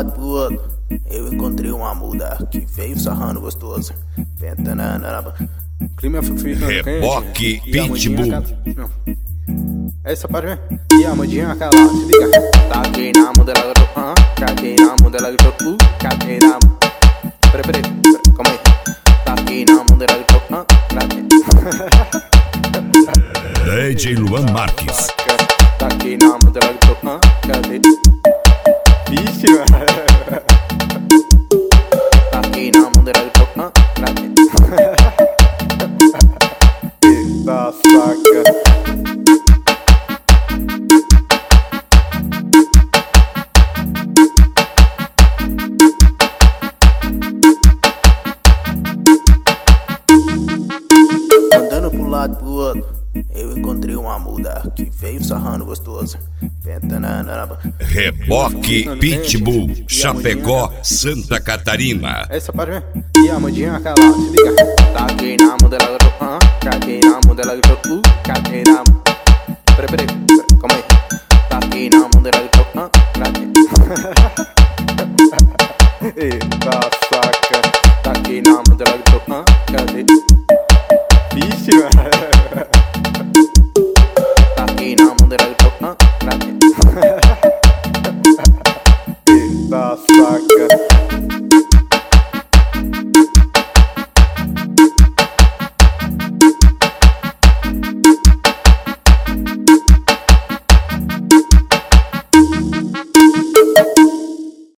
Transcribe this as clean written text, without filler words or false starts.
lado pro outro, eu encontrei uma muda que veio sarrando gostoso. Pentanana. Clima ficando Reboque Pitbull. Essa parte mesmo. E a mudinha aquela, se liga. Taquei na muda, ela gritou, taquei na muda, ela gritou, taquei na muda. Peraí, calma aí. Taquei na muda, ela gritou, taquei. DJ Luan Marques. Taquei na muda, ela gritou, cadê? Vixe, mano. Taquei na muda, ela gritou, cadê? Eita saca. Andando pro lado pro outro, eu encontrei uma muda que veio sarrando gostoso. Pentanana. Reboque Pitbull. Chapecó, Santa Catarina. Essa parte mesmo. E a mudinha aquela, se liga. Taquei na muda, ela gritou, taquei na muda, ela gritou, taquei na muda. Peraí, calma aí. Taquei na muda, ela gritou, cadê? Eita saca. Taquei na muda, ela gritou, cadê? Vixe, mano. Taquei na muda, ela gritou, cadê? Eita saca.